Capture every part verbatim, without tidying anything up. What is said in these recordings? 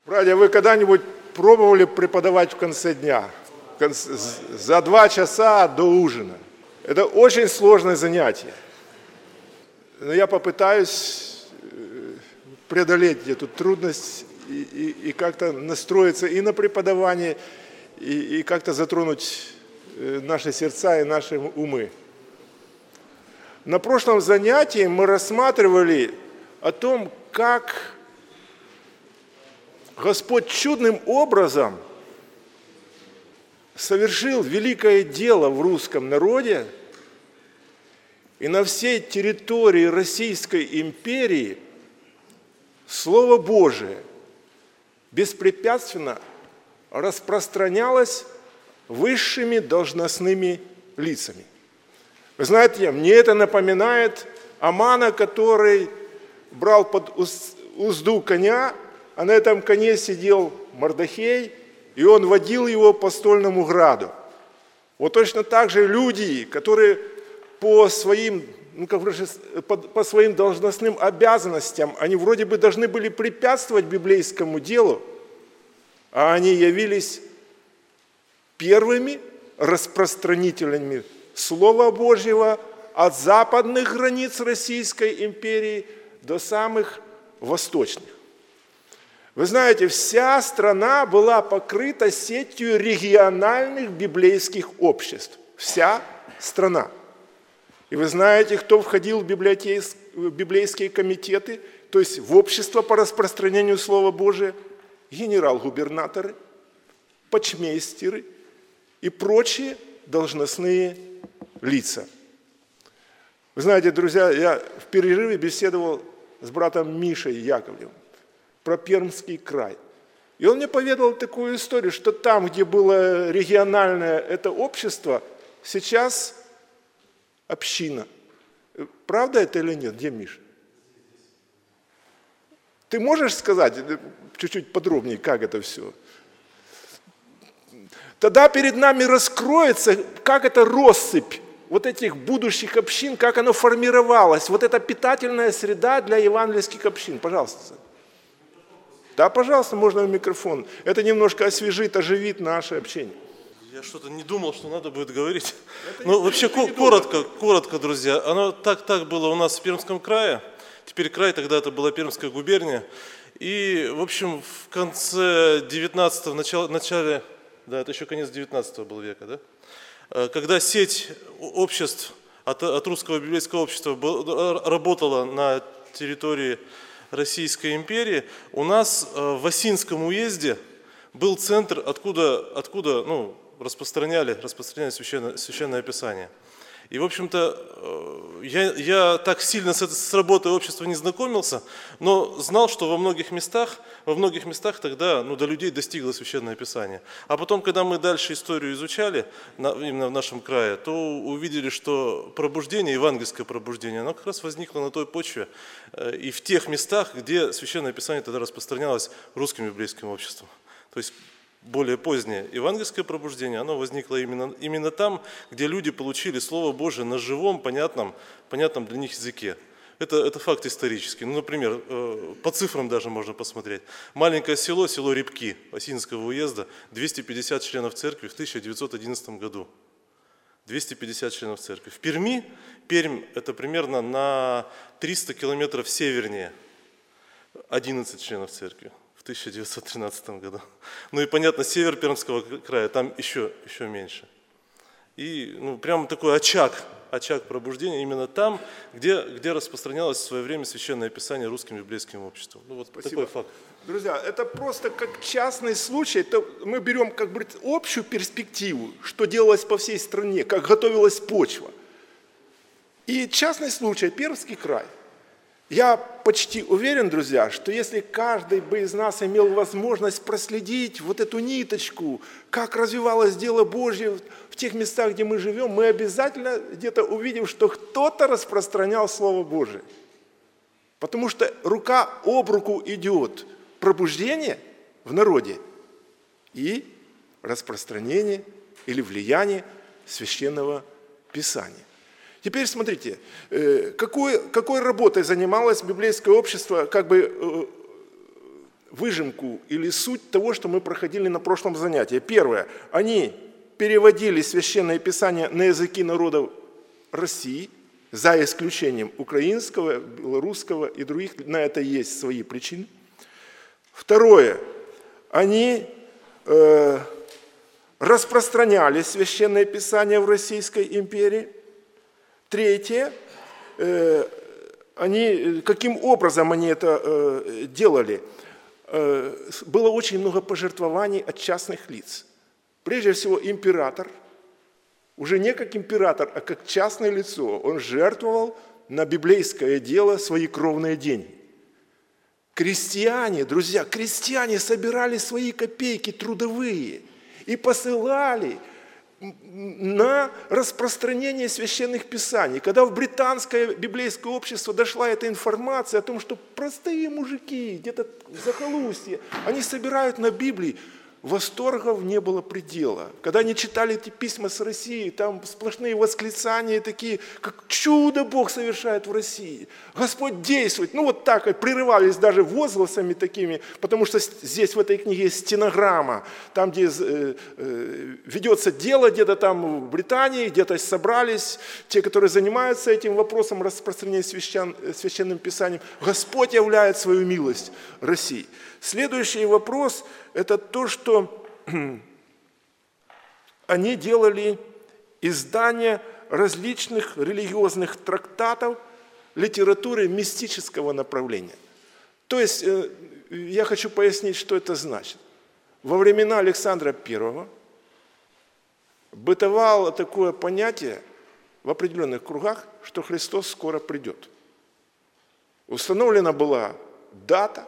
Братья, вы когда-нибудь пробовали преподавать в конце дня? За два часа до ужина. Это очень сложное занятие. Но я попытаюсь преодолеть эту трудность и, и, и как-то настроиться и на преподавание, и, и как-то затронуть наши сердца и наши умы. На прошлом занятии мы рассматривали о том, как Господь чудным образом совершил великое дело в русском народе, и на всей территории Российской империи Слово Божие беспрепятственно распространялось высшими должностными лицами. Вы знаете, мне это напоминает Амана, который брал под узду коня, а на этом коне сидел Мордохей, и он водил его по стольному граду. Вот точно так же люди, которые по своим, ну, как бы, по, по своим должностным обязанностям, они вроде бы должны были препятствовать библейскому делу, а они явились первыми распространителями Слова Божьего от западных границ Российской империи до самых восточных. Вы знаете, вся страна была покрыта сетью региональных библейских обществ. Вся страна. И вы знаете, кто входил в библейские комитеты, то есть в общество по распространению Слова Божия? Генерал-губернаторы, почмейстеры и прочие должностные лица. Вы знаете, друзья, я в перерыве беседовал с братом Мишей Яковлевым про Пермский край. И он мне поведал такую историю, что там, где было региональное это общество, сейчас община. Правда это или нет? Где Миша? Ты можешь сказать чуть-чуть подробнее, как это все? Тогда перед нами раскроется, как эта россыпь вот этих будущих общин, как оно формировалось, вот эта питательная среда для евангельских общин. Пожалуйста. Да, пожалуйста, можно в микрофон. Это немножко освежит, оживит наше общение. Я что-то не думал, что надо будет говорить. Ну, вообще, коротко, коротко, друзья. Оно так, так было у нас в Пермском крае. Теперь край, тогда это была Пермская губерния. И, в общем, в конце девятнадцатого, начале, начале, да, это еще конец девятнадцатого был века, да? Когда сеть обществ от, от русского библейского общества был, работала на территории Российской империи, у нас в Осинском уезде был центр, откуда, откуда ну, распространяли, распространяли священное, священное Писание. И, в общем-то, я, я так сильно с, с работой общества не знакомился, но знал, что во многих местах, во многих местах тогда ну, до людей достигло Священное Писание. А потом, когда мы дальше историю изучали, на, именно в нашем крае, то увидели, что пробуждение, евангельское пробуждение, оно как раз возникло на той почве и в тех местах, где Священное Писание тогда распространялось русским библейским обществом. То есть более позднее евангельское пробуждение, оно возникло именно, именно там, где люди получили Слово Божие на живом, понятном, понятном для них языке. Это, это факт исторический. Ну, например, по цифрам даже можно посмотреть. Маленькое село, село Рябки Осинского уезда, двести пятьдесят членов церкви в тысяча девятьсот одиннадцатом году. двести пятьдесят членов церкви. В Перми, Пермь это примерно на триста километров севернее, одиннадцать членов церкви. В тысяча девятьсот тринадцатом году. Ну и понятно, север Пермского края, там еще, еще меньше. И ну, прямо такой очаг, очаг пробуждения именно там, где, где распространялось в свое время Священное Писание русским библейским обществом. Ну вот Спасибо. Такой факт. Друзья, это просто как частный случай, это мы берем как бы общую перспективу, что делалось по всей стране, как готовилась почва. И частный случай, Пермский край. Я почти уверен, друзья, что если каждый бы из нас имел возможность проследить вот эту ниточку, как развивалось дело Божье в тех местах, где мы живем, мы обязательно где-то увидим, что кто-то распространял Слово Божие. Потому что рука об руку идет пробуждение в народе и распространение или влияние Священного Писания. Теперь смотрите, какой, какой работой занималось библейское общество как бы выжимку или суть того, что мы проходили на прошлом занятии. Первое. Они переводили Священное Писание на языки народов России, за исключением украинского, белорусского и других. На это есть свои причины. Второе. Они э, распространяли Священное Писание в Российской империи. Третье. Э, они, каким образом они это э, делали? Э, было очень много пожертвований от частных лиц. Прежде всего, император, уже не как император, а как частное лицо, он жертвовал на библейское дело свои кровные деньги. Крестьяне, друзья, крестьяне собирали свои копейки трудовые и посылали на распространение священных писаний. Когда в британское библейское общество дошла эта информация о том, что простые мужики где-то в захолустье, они собирают на Библии, восторгов не было предела. Когда они читали эти письма с России, там сплошные восклицания такие, как чудо Бог совершает в России. Господь действует. Ну вот так, прерывались даже возгласами такими, потому что здесь в этой книге есть стенограмма, там, где э, э, ведется дело, где-то там в Британии, где-то собрались те, которые занимаются этим вопросом распространения священ, священным писанием. Господь являет свою милость России. Следующий вопрос – это то, что они делали издание различных религиозных трактатов, литературы мистического направления. То есть, я хочу пояснить, что это значит. Во времена Александра Первого бытовало такое понятие в определенных кругах, что Христос скоро придет. Установлена была дата,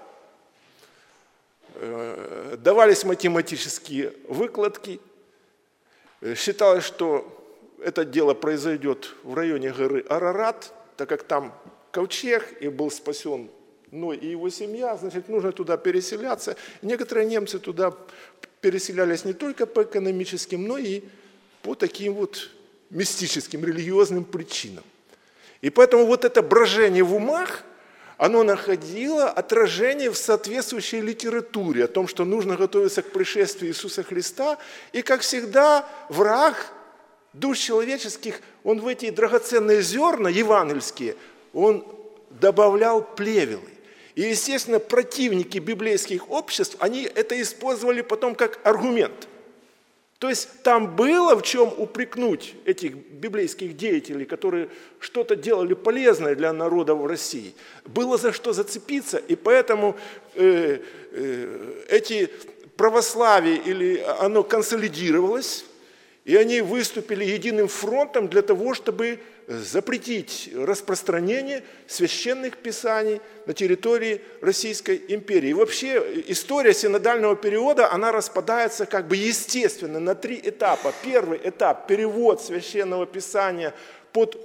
давались математические выкладки. Считалось, что это дело произойдет в районе горы Арарат, так как там ковчег, и был спасен Ной и его семья, значит, нужно туда переселяться. Некоторые немцы туда переселялись не только по экономическим, но и по таким вот мистическим, религиозным причинам. И поэтому вот это брожение в умах, оно находило отражение в соответствующей литературе о том, что нужно готовиться к пришествию Иисуса Христа. И, как всегда, враг душ человеческих, он в эти драгоценные зерна евангельские, он добавлял плевелы. И, естественно, противники библейских обществ, они это использовали потом как аргумент. То есть там было в чем упрекнуть этих библейских деятелей, которые что-то делали полезное для народа в России. Было за что зацепиться, и поэтому э, э, эти православие, или оно консолидировалось, и они выступили единым фронтом для того, чтобы запретить распространение священных писаний на территории Российской империи. И вообще история синодального периода, она распадается как бы естественно на три этапа. Первый этап – перевод священного писания под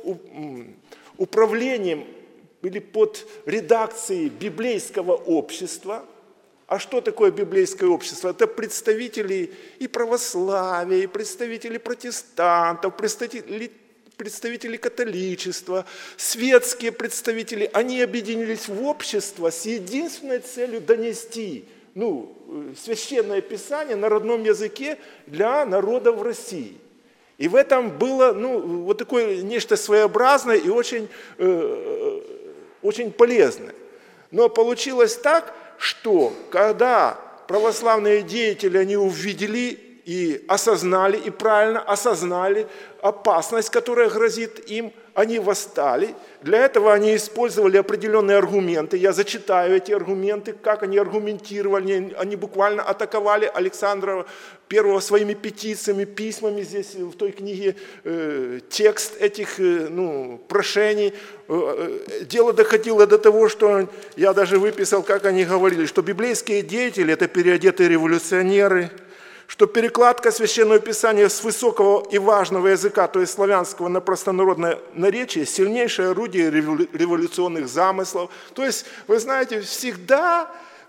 управлением или под редакцией библейского общества. А что такое библейское общество? Это представители и православия, и представители протестантов, представители представители католичества, светские представители, они объединились в общество с единственной целью донести ну, священное писание на родном языке для народа в России. И в этом было ну, вот такое нечто своеобразное и очень, э, очень полезное. Но получилось так, что когда православные деятели, они увидели и осознали, и правильно осознали опасность, которая грозит им, они восстали. Для этого они использовали определенные аргументы. Я зачитаю эти аргументы, как они аргументировали. Они буквально атаковали Александра Первого своими петициями, письмами. Здесь в той книге э, текст этих э, ну, прошений. Дело доходило до того, что я даже выписал, как они говорили, что библейские деятели – это переодетые революционеры, что перекладка Священного Писания с высокого и важного языка, то есть славянского, на простонародное наречие, сильнейшее орудие революционных замыслов. То есть, вы знаете, всегда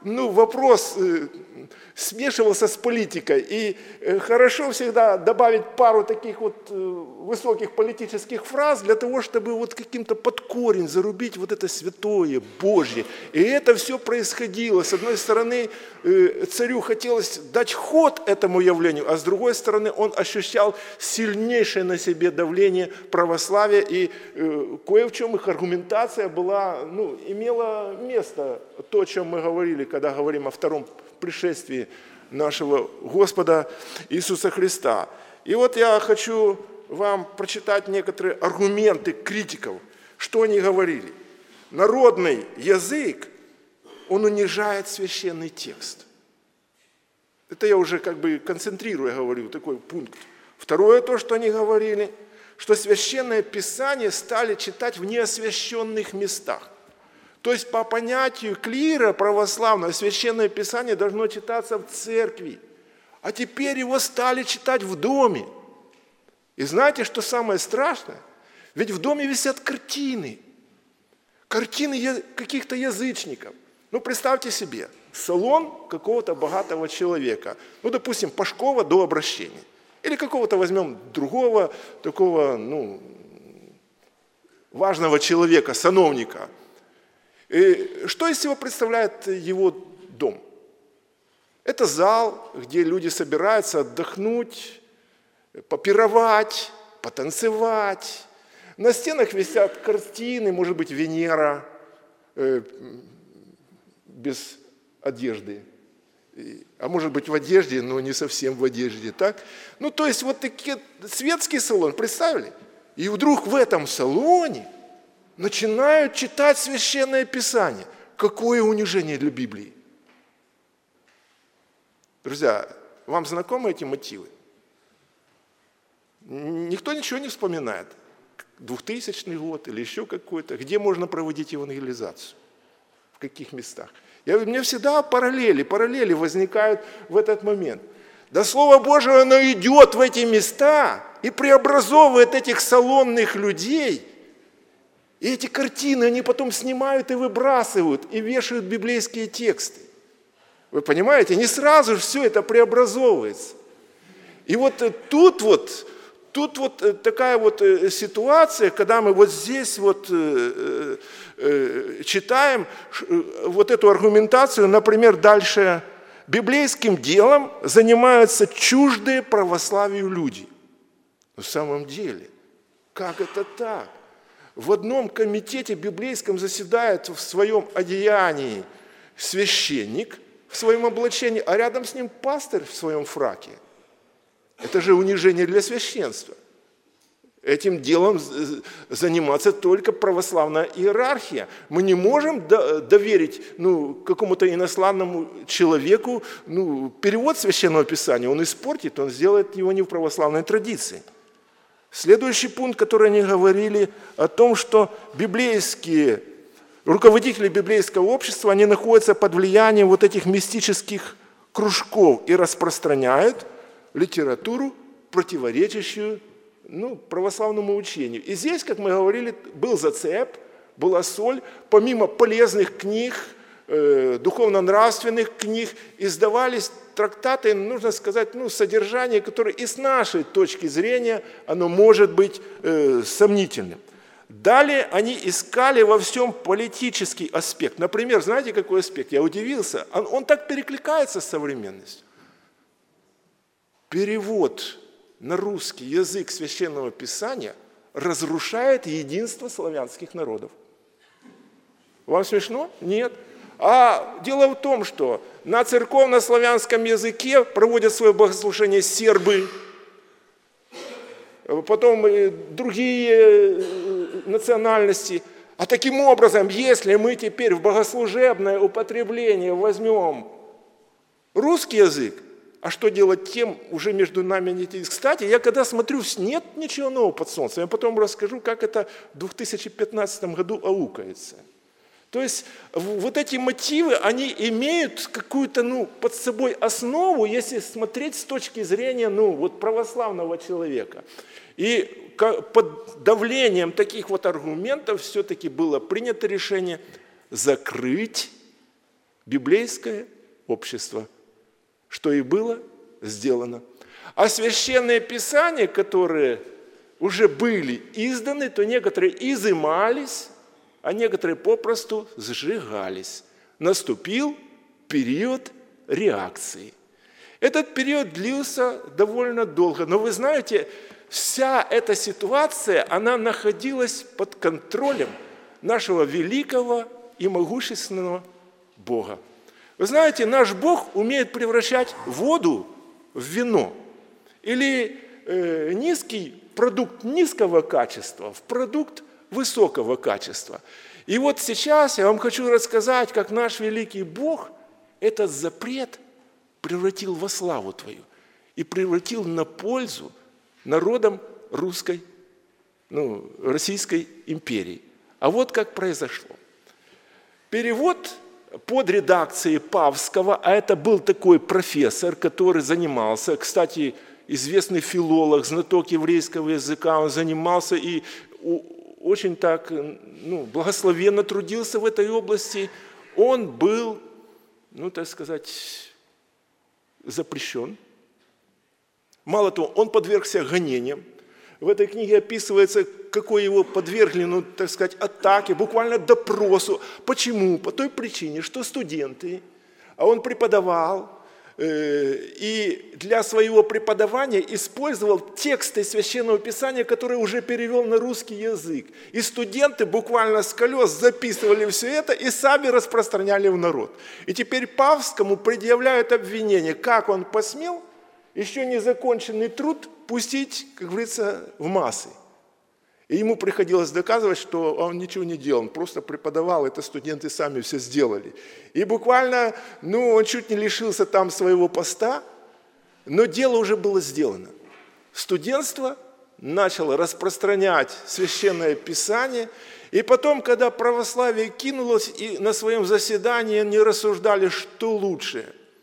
ну, вопрос э, смешивался с политикой. И э, хорошо всегда добавить пару таких вот э, высоких политических фраз для того, чтобы вот каким-то под корень зарубить вот это святое, Божье. И это все происходило. С одной стороны, э, царю хотелось дать ход этому явлению, а с другой стороны, он ощущал сильнейшее на себе давление православия. И э, кое в чем их аргументация была, ну, имела место, то, о чем мы говорили, когда говорим о втором пришествии нашего Господа Иисуса Христа. И вот я хочу вам прочитать некоторые аргументы критиков, что они говорили. Народный язык, он унижает священный текст. Это я уже как бы концентрируя говорю, такой пункт. Второе то, что они говорили, что священное Писание стали читать в неосвященных местах. То есть по понятию клира православного священное Писание должно читаться в церкви, а теперь его стали читать в доме. И знаете, что самое страшное? Ведь в доме висят картины, картины каких-то язычников. Ну, представьте себе, салон какого-то богатого человека, ну, допустим, Пашкова до обращения, или какого-то возьмем другого такого, ну, важного человека, сановника. И что из себя представляет его дом? Это зал, где люди собираются отдохнуть, попировать, потанцевать. На стенах висят картины, может быть, Венера э, без одежды. А может быть, в одежде, но не совсем в одежде. Так? Ну, то есть, вот такие светский салон, представили? И вдруг в этом салоне начинают читать Священное Писание. Какое унижение для Библии! Друзья, вам знакомы эти мотивы? Никто ничего не вспоминает. двухтысячный год или еще какой-то. Где можно проводить евангелизацию? В каких местах? Я, у меня всегда параллели, параллели возникают в этот момент. Да Слово Божие, оно идет в эти места и преобразовывает этих салонных людей. И эти картины они потом снимают и выбрасывают, и вешают библейские тексты. Вы понимаете? Не сразу же все это преобразовывается. И вот тут вот, тут вот такая вот ситуация, когда мы вот здесь вот э, э, читаем вот эту аргументацию, например, дальше библейским делом занимаются чуждые православию люди. На самом деле, как это так? В одном комитете библейском заседает в своем одеянии священник в своем облачении, а рядом с ним пастырь в своем фраке. Это же унижение для священства. Этим делом заниматься только православная иерархия. Мы не можем доверить ну, какому-то инославному человеку ну, перевод Священного Писания. Он испортит, он сделает его не в православной традиции. Следующий пункт, который они говорили о том, что библейские, руководители библейского общества, они находятся под влиянием вот этих мистических кружков и распространяют литературу, противоречащую ну, православному учению. И здесь, как мы говорили, был зацеп, была соль, помимо полезных книг, э, духовно-нравственных книг, издавались трактаты, нужно сказать, ну, содержание, которое и с нашей точки зрения, оно может быть э, сомнительным. Далее они искали во всем политический аспект. Например, знаете, какой аспект? Я удивился. Он, он так перекликается с современностью. Перевод на русский язык Священного Писания разрушает единство славянских народов. Вам смешно? Нет. А дело в том, что на церковно-славянском языке проводят свое богослужение сербы, потом другие национальности. А таким образом, если мы теперь в богослужебное употребление возьмем русский язык, а что делать тем, уже между нами нет? Кстати, я когда смотрю, нет ничего нового под солнцем, я потом расскажу, как это в две тысячи пятнадцатом году аукается. То есть вот эти мотивы, они имеют какую-то ну, под собой основу, если смотреть с точки зрения ну, вот православного человека. И под давлением таких вот аргументов все-таки было принято решение закрыть библейское общество, что и было сделано. А священные писания, которые уже были изданы, то некоторые изымались, а некоторые попросту сжигались. Наступил период реакции. Этот период длился довольно долго, но вы знаете, вся эта ситуация, она находилась под контролем нашего великого и могущественного Бога. Вы знаете, наш Бог умеет превращать воду в вино или э, низкий продукт низкого качества в продукт высокого качества. И вот сейчас я вам хочу рассказать, как наш великий Бог этот запрет превратил во славу Твою и превратил на пользу народам русской, ну, Российской империи. А вот как произошло. Перевод под редакцией Павского, а это был такой профессор, который занимался, кстати, известный филолог, знаток еврейского языка, он занимался и очень так, ну, благословенно трудился в этой области. Он был, ну, так сказать, запрещен. Мало того, он подвергся гонениям. В этой книге описывается, какой его подвергли, ну, так сказать, атаке, буквально допросу. Почему? По той причине, что студенты, а он преподавал, и для своего преподавания использовал тексты Священного Писания, которые уже перевел на русский язык. И студенты буквально с колес записывали все это и сами распространяли в народ. И теперь Павскому предъявляют обвинение, как он посмел еще незаконченный труд пустить, как говорится, в массы. И ему приходилось доказывать, что он ничего не делал, он просто преподавал, это студенты сами все сделали. И буквально, ну, он чуть не лишился там своего поста, но дело уже было сделано. Студентство начало распространять Священное Писание, и потом, когда православие кинулось, и на своем заседании они рассуждали, что лучше –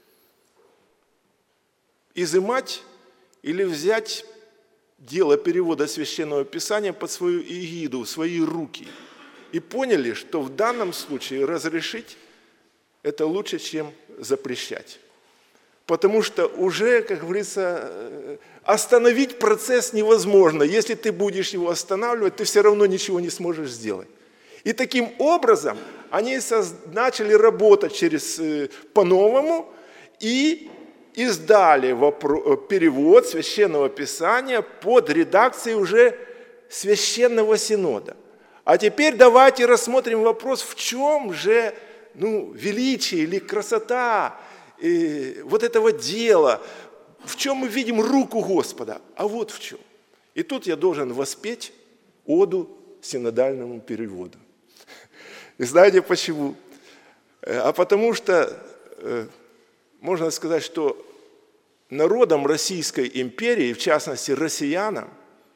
изымать или взять дело перевода Священного Писания под свою эгиду, в свои руки. И поняли, что в данном случае разрешить это лучше, чем запрещать. Потому что уже, как говорится, остановить процесс невозможно. Если ты будешь его останавливать, ты все равно ничего не сможешь сделать. И таким образом они начали работать через, по-новому и издали перевод Священного Писания под редакцией уже Священного Синода. А теперь давайте рассмотрим вопрос, в чем же, ну, величие или красота э, вот этого дела, в чем мы видим руку Господа, а вот в чем. И тут я должен воспеть оду синодальному переводу. И знаете почему? А потому что э, можно сказать, что народам Российской империи, в частности россиянам,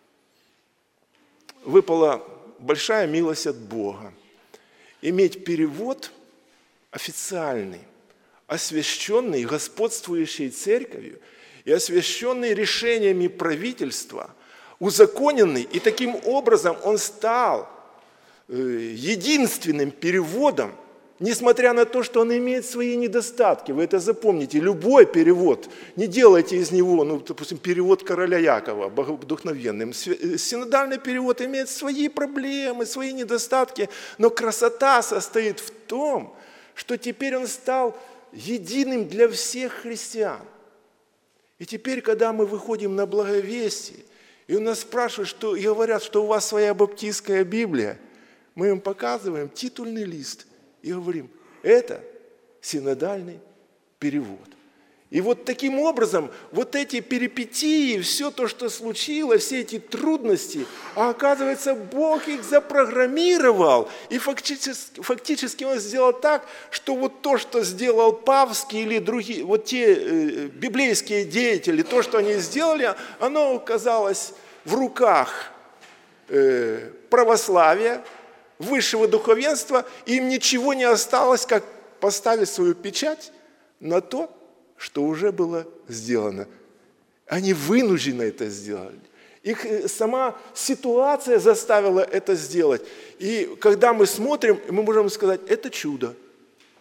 выпала большая милость от Бога иметь перевод официальный, освященный господствующей церковью и освященный решениями правительства, узаконенный, и таким образом он стал единственным переводом, несмотря на то, что он имеет свои недостатки. Вы это запомните. Любой перевод, не делайте из него, ну, допустим, перевод короля Якова, богодухновенным. Синодальный перевод имеет свои проблемы, свои недостатки, но красота состоит в том, что теперь он стал единым для всех христиан. И теперь, когда мы выходим на благовестие, и у нас спрашивают, что, и говорят, что у вас своя баптистская Библия, мы им показываем титульный лист и говорим, это синодальный перевод. И вот таким образом, вот эти перипетии, все то, что случилось, все эти трудности, а оказывается, Бог их запрограммировал. И фактически, фактически Он сделал так, что вот то, что сделал Павский или другие, вот те э, библейские деятели, то, что они сделали, оно оказалось в руках э, православия, высшего духовенства, и им ничего не осталось, как поставить свою печать на то, что уже было сделано. Они вынуждены это сделать. Их сама ситуация заставила это сделать. И когда мы смотрим, мы можем сказать, это чудо.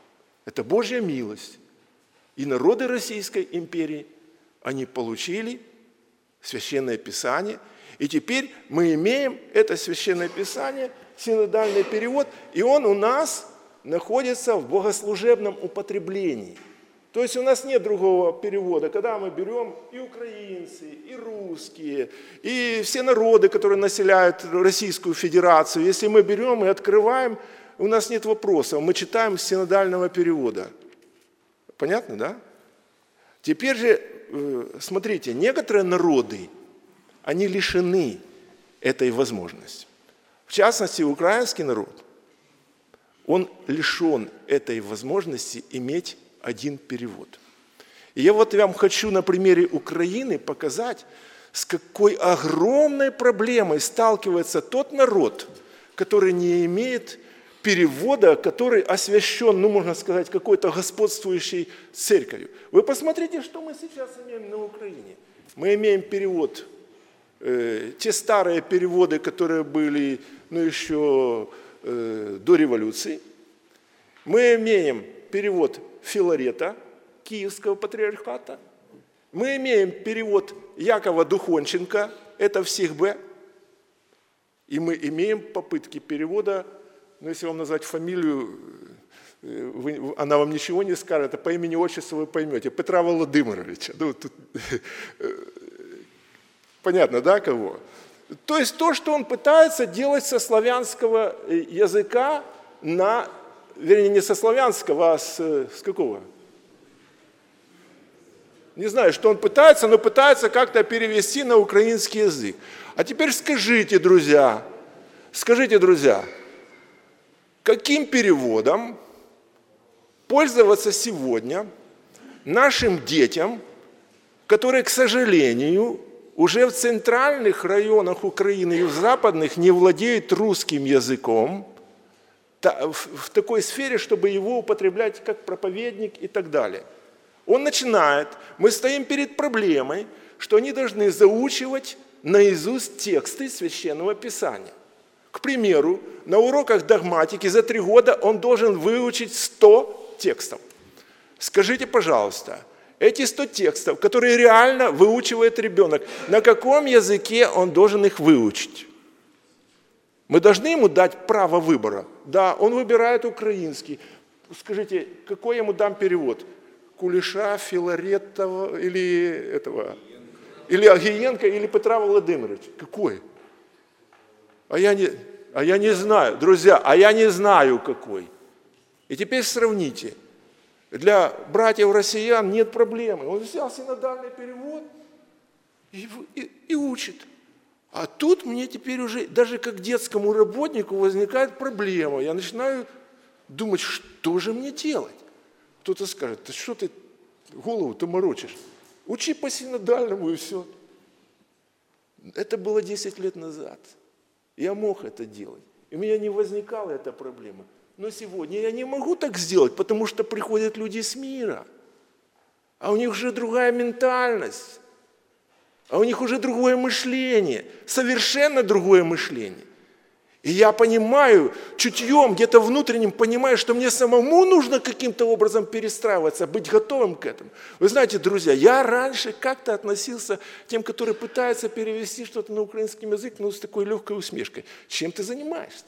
Это Божья милость. И народы Российской империи, они получили Священное Писание. И теперь мы имеем это Священное Писание, синодальный перевод, и он у нас находится в богослужебном употреблении. То есть у нас нет другого перевода, когда мы берем и украинцы, и русские, и все народы, которые населяют Российскую Федерацию. Если мы берем и открываем, у нас нет вопросов, мы читаем с синодального перевода. Понятно, да? Теперь же, смотрите, некоторые народы, они лишены этой возможности. В частности, украинский народ, он лишен этой возможности иметь один перевод. И я вот вам хочу на примере Украины показать, с какой огромной проблемой сталкивается тот народ, который не имеет перевода, который освящен, ну, можно сказать, какой-то господствующей церковью. Вы посмотрите, что мы сейчас имеем на Украине. Мы имеем перевод, э, те старые переводы, которые были, ну, еще э, до революции. Мы имеем перевод Филарета, Киевского патриархата. Мы имеем перевод Якова Духонченко, это в Сихбе. И мы имеем попытки перевода, ну, если вам назвать фамилию, вы, она вам ничего не скажет, а по имени отчеству вы поймете. Петра Володимировича. Ну, тут, понятно, да, кого? То есть то, что он пытается делать со славянского языка на... Вернее, не со славянского, а с, с какого? Не знаю, что он пытается, но пытается как-то перевести на украинский язык. А теперь скажите, друзья, скажите, друзья, каким переводом пользоваться сегодня нашим детям, которые, к сожалению, уже в центральных районах Украины и в западных не владеют русским языком, в такой сфере, чтобы его употреблять как проповедник и так далее. Он начинает, мы стоим перед проблемой, что они должны заучивать наизусть тексты Священного Писания. К примеру, на уроках догматики за три года он должен выучить сто текстов. Скажите, пожалуйста, эти сто текстов, которые реально выучивает ребенок, на каком языке он должен их выучить? Мы должны ему дать право выбора. Да, он выбирает украинский. Скажите, какой я ему дам перевод? Кулеша, Филаретова или этого? Или Агиенко, или Петра Володимировича? Какой? А я, не, а я не знаю, друзья, а я не знаю какой. И теперь сравните. Для братьев-россиян нет проблемы. Он взял синодальный перевод и, и, и учит. А тут мне теперь уже, даже как детскому работнику, возникает проблема. Я начинаю думать, что же мне делать? Кто-то скажет, да что ты голову-то морочишь? Учи по синодальному и все. Это было десять лет назад. Я мог это делать. И у меня не возникала эта проблема. Но сегодня я не могу так сделать, потому что приходят люди с мира. А у них уже другая ментальность. А у них уже другое мышление, совершенно другое мышление. И я понимаю, чутьем, где-то внутренним понимаю, что мне самому нужно каким-то образом перестраиваться, быть готовым к этому. Вы знаете, друзья, я раньше как-то относился к тем, которые пытаются перевести что-то на украинский язык, ну, с такой легкой усмешкой. Чем ты занимаешься?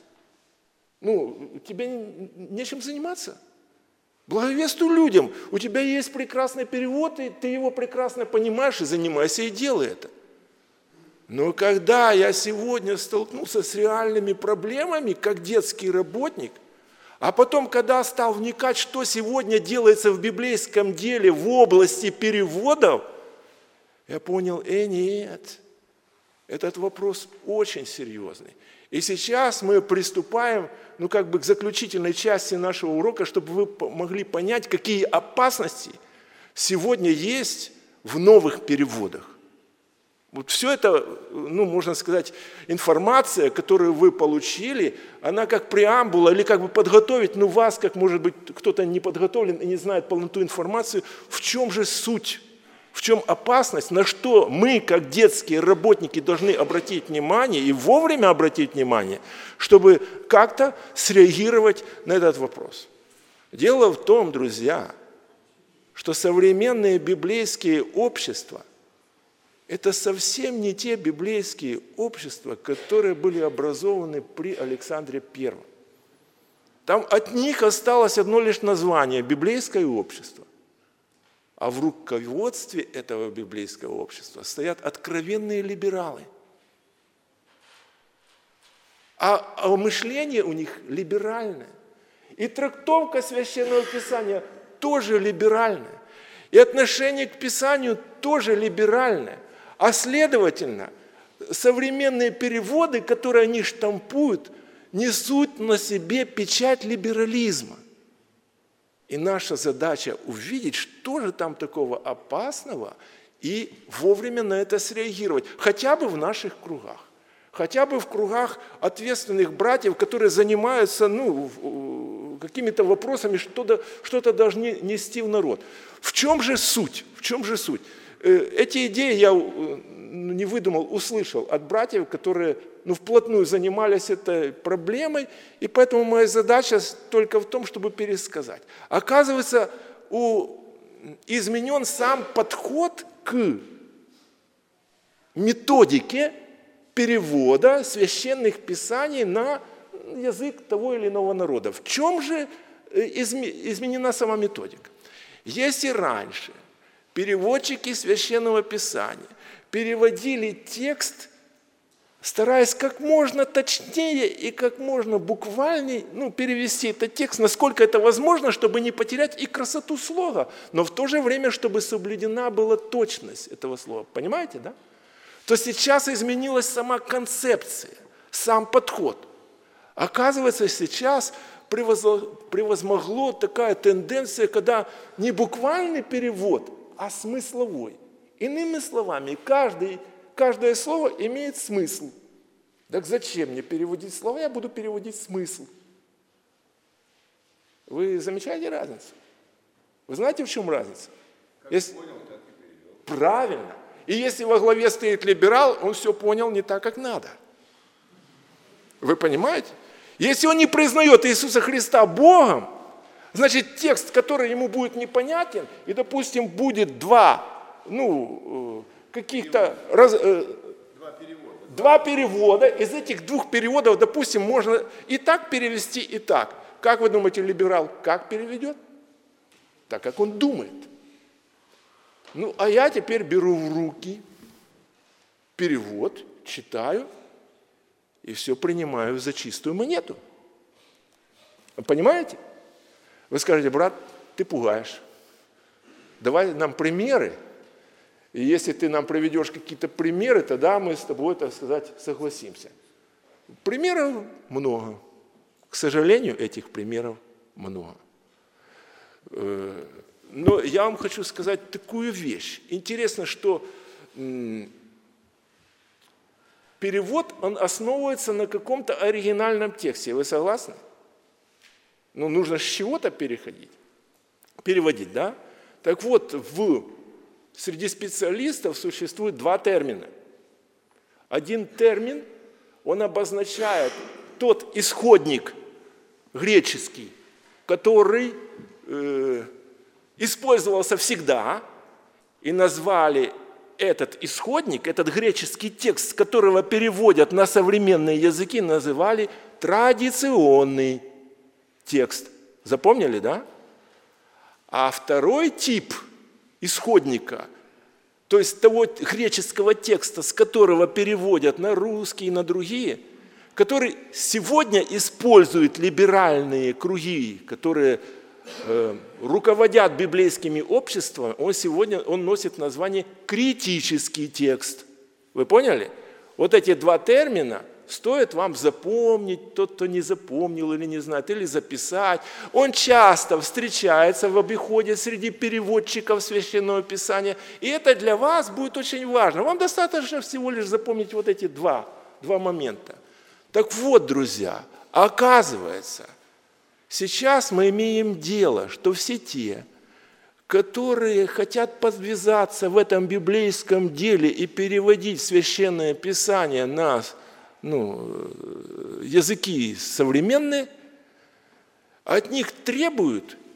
Ну, тебе нечем заниматься. Благовествуй людям. У тебя есть прекрасный перевод, и ты его прекрасно понимаешь, и занимайся, и делай это. Но когда я сегодня столкнулся с реальными проблемами, как детский работник, а потом, когда стал вникать, что сегодня делается в библейском деле в области переводов, я понял, э, нет, этот вопрос очень серьезный. И сейчас мы приступаем, ну, как бы к заключительной части нашего урока, чтобы вы могли понять, какие опасности сегодня есть в новых переводах. Вот все это, ну, можно сказать, информация, которую вы получили, она как преамбула или как бы подготовить, ну, вас, как, может быть, кто-то не подготовлен и не знает полноту информации, в чем же суть, в чем опасность, на что мы, как детские работники, должны обратить внимание и вовремя обратить внимание, чтобы как-то среагировать на этот вопрос. Дело в том, друзья, что современные библейские общества – это совсем не те библейские общества, которые были образованы при Александре Первом. Там от них осталось одно лишь название – библейское общество. А в руководстве этого библейского общества стоят откровенные либералы. А, а мышление у них либеральное. И трактовка Священного Писания тоже либеральная. И отношение к Писанию тоже либеральное. А следовательно, современные переводы, которые они штампуют, несут на себе печать либерализма. И наша задача увидеть, что же там такого опасного, и вовремя на это среагировать. Хотя бы в наших кругах. Хотя бы в кругах ответственных братьев, которые занимаются ну, какими-то вопросами, что-то, что-то должны нести в народ. В чем же суть? В чем же суть? Эти идеи я не выдумал, услышал от братьев, которые ну, вплотную занимались этой проблемой, и поэтому моя задача только в том, чтобы пересказать. Оказывается, у, изменен сам подход к методике перевода священных писаний на язык того или иного народа. В чем же изменена сама методика? Если раньше переводчики священного писания переводили текст, стараясь как можно точнее и как можно буквальнее ну, перевести этот текст, насколько это возможно, чтобы не потерять и красоту слова, но в то же время, чтобы соблюдена была точность этого слова. Понимаете, да? То сейчас изменилась сама концепция, сам подход. Оказывается, сейчас превозмогло такая тенденция, когда не буквальный перевод, а смысловой. Иными словами, каждый, каждое слово имеет смысл. Так зачем мне переводить слова? Я буду переводить смысл. Вы замечаете разницу? Вы знаете, в чем разница? Как Если... понял, так и перевел. Правильно. И если во главе стоит либерал, он все понял не так, как надо. Вы понимаете? Если он не признает Иисуса Христа Богом, значит, текст, который ему будет непонятен, и, допустим, будет два, ну, каких-то... Раз, э, Два перевода. Два перевода. Из этих двух переводов, допустим, можно и так перевести, и так. Как вы думаете, либерал как переведет? Так, как он думает. Ну, а я теперь беру в руки перевод, читаю и все принимаю за чистую монету. Понимаете? Вы скажете, брат, ты пугаешь. Давай нам примеры. И если ты нам приведешь какие-то примеры, тогда мы с тобой, так сказать, согласимся. Примеров много. К сожалению, этих примеров много. Но я вам хочу сказать такую вещь. Интересно, что перевод, он основывается на каком-то оригинальном тексте. Вы согласны? Ну, нужно с чего-то переходить, переводить, да? Так вот, в, среди специалистов существует два термина. Один термин, он обозначает тот исходник греческий, который... Э, использовался всегда, и назвали этот исходник, этот греческий текст, с которого переводят на современные языки, называли традиционный текст. Запомнили, да? А второй тип исходника, то есть того греческого текста, с которого переводят на русский и на другие, который сегодня используют либеральные круги, которые э, руководят библейскими обществами, он сегодня он носит название критический текст. Вы поняли? Вот эти два термина стоит вам запомнить, тот, кто не запомнил или не знает, или записать. Он часто встречается в обиходе среди переводчиков Священного Писания, и это для вас будет очень важно. Вам достаточно всего лишь запомнить вот эти два, два момента. Так вот, друзья, оказывается, сейчас мы имеем дело, что все те, которые хотят подвязаться в этом библейском деле и переводить Священное Писание на ну, языки современные, от них требуют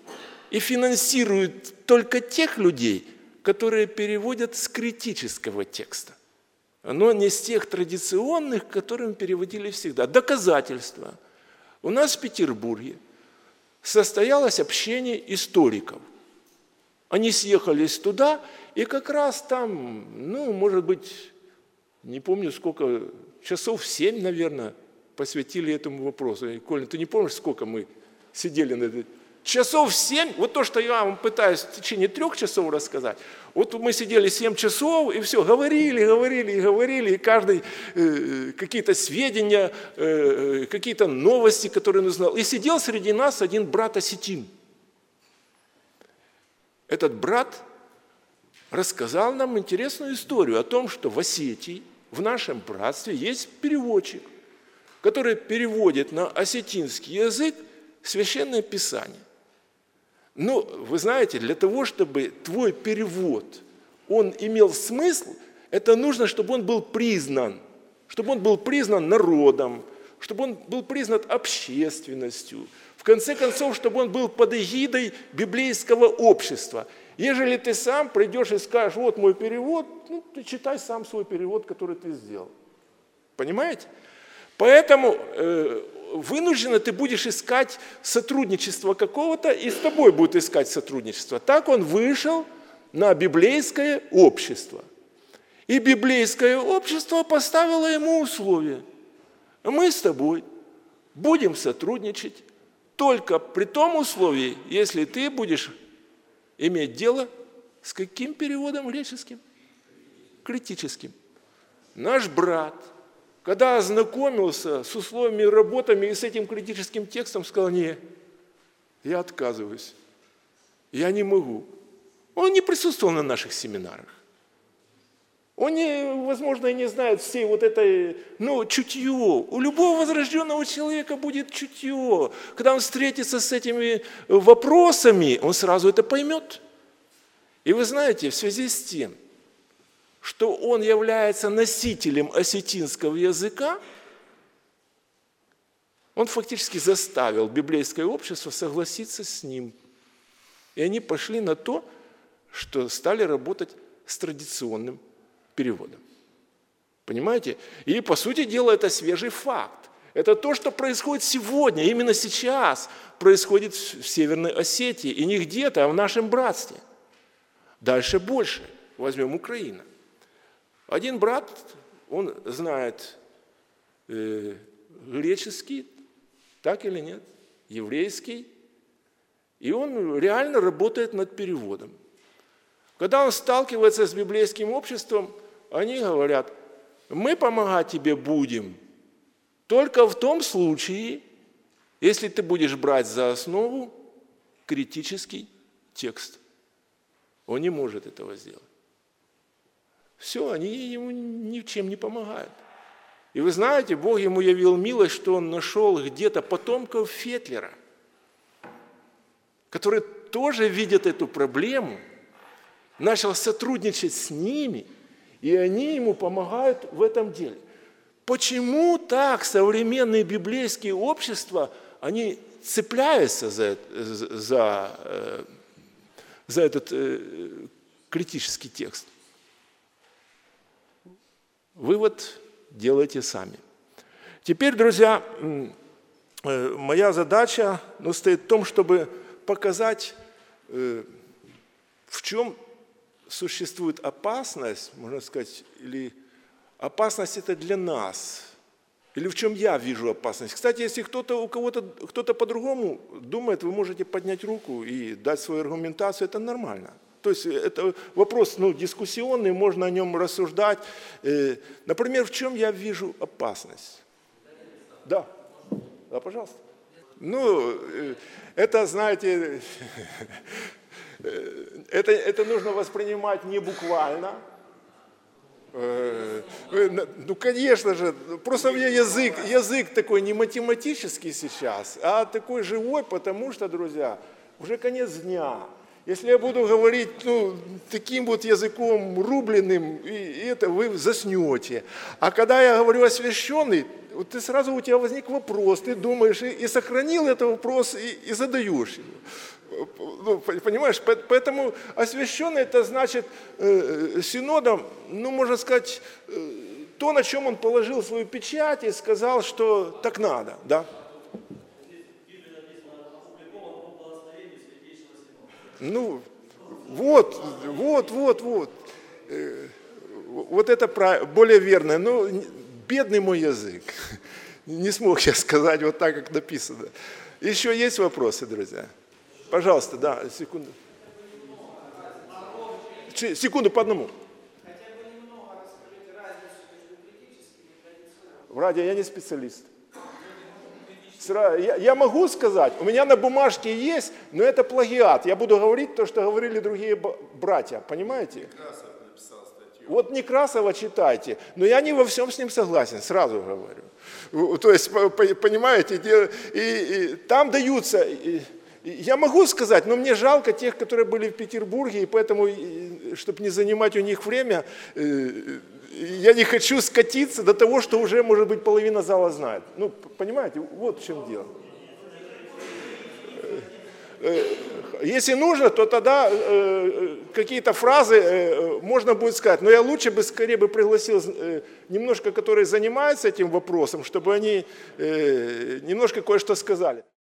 и финансирует только тех людей, которые переводят с критического текста, но не с тех традиционных, которым переводили всегда. Доказательства. У нас в Петербурге состоялось общение историков. Они съехались туда, и как раз там, ну, может быть, не помню сколько, часов семь, наверное, посвятили этому вопросу. И, Коля, ты не помнишь, сколько мы сидели на это? Часов семь, вот то, что я вам пытаюсь в течение трех часов рассказать. Вот мы сидели семь часов, и все, говорили, говорили, и говорили, и каждый э, какие-то сведения, э, какие-то новости, которые он узнал. И сидел среди нас один брат осетин. Этот брат рассказал нам интересную историю о том, что в Осетии, в нашем братстве, есть переводчик, который переводит на осетинский язык Священное Писание. Но, вы знаете, для того, чтобы твой перевод, он имел смысл, это нужно, чтобы он был признан, чтобы он был признан народом, чтобы он был признан общественностью, в конце концов, чтобы он был под эгидой библейского общества. Ежели ты сам придешь и скажешь, вот мой перевод, ну, ты читай сам свой перевод, который ты сделал. Понимаете? Поэтому э, вынужденно ты будешь искать сотрудничество какого-то, и с тобой будет искать сотрудничество. Так он вышел на библейское общество. И библейское общество поставило ему условия. Мы с тобой будем сотрудничать только при том условии, если ты будешь иметь дело с каким переводом греческим? Критическим. Наш брат, когда ознакомился с условиями работами и с этим критическим текстом, сказал, нет, я отказываюсь, я не могу. Он не присутствовал на наших семинарах. Он, не, возможно, и не знает всей вот этой, ну, чутье. У любого возрожденного человека будет чутье. Когда он встретится с этими вопросами, он сразу это поймет. И вы знаете, в связи с тем, что он является носителем осетинского языка, он фактически заставил библейское общество согласиться с ним. И они пошли на то, что стали работать с традиционным переводом. Понимаете? И, по сути дела, это свежий факт. Это то, что происходит сегодня, именно сейчас происходит в Северной Осетии. И не где-то, а в нашем братстве. Дальше больше. Возьмем Украину. Один брат, он знает э, греческий, так или нет, еврейский, и он реально работает над переводом. Когда он сталкивается с библейским обществом, они говорят, мы помогать тебе будем только в том случае, если ты будешь брать за основу критический текст. Он не может этого сделать. Все, они ему ничем не помогают. И вы знаете, Бог ему явил милость, что он нашел где-то потомков Фетлера, которые тоже видят эту проблему, начал сотрудничать с ними, и они ему помогают в этом деле. Почему так современные библейские общества, они цепляются за, за, за этот критический текст? Вывод делайте сами. Теперь, друзья, моя задача ну, стоит в том, чтобы показать, в чем существует опасность, можно сказать, или опасность это для нас, или в чем я вижу опасность. Кстати, если кто-то, у кого-то, кто-то по-другому думает, вы можете поднять руку и дать свою аргументацию, это нормально. То есть это вопрос ну, дискуссионный, можно о нем рассуждать. Например, в чем я вижу опасность? Да, да, пожалуйста. Ну, это, знаете, это, это нужно воспринимать не буквально. Ну, конечно же, просто у меня язык, язык такой не математический сейчас, а такой живой, потому что, друзья, уже конец дня. Если я буду говорить ну, таким вот языком рубленным, и, и это вы заснете. А когда я говорю освященный, вот ты сразу у тебя возник вопрос, ты думаешь и, и сохранил этот вопрос, и, и задаешь его. Ну, понимаешь, поэтому освященный это значит э, синодом, ну, можно сказать, э, то, на чем он положил свою печать и сказал, что так надо, да? Ну, вот, вот, вот, вот. Э, вот это более верно. Ну, бедный мой язык. Не смог я сказать вот так, как написано. Еще есть вопросы, друзья? Пожалуйста, да, секунду. Секунду по одному. Радя, я не специалист. Я, я могу сказать, у меня на бумажке есть, но это плагиат. Я буду говорить то, что говорили другие братья, понимаете? Вот Некрасова читайте, но я не во всем с ним согласен, сразу говорю. То есть, понимаете, и, и, там даются... И, я могу сказать, но мне жалко тех, которые были в Петербурге, и поэтому, чтобы не занимать у них время, я не хочу скатиться до того, что уже, может быть, половина зала знает. Ну, понимаете, вот в чем дело. Если нужно, то тогда какие-то фразы можно будет сказать. Но я лучше бы, скорее бы пригласил немножко, которые занимаются этим вопросом, чтобы они немножко кое-что сказали.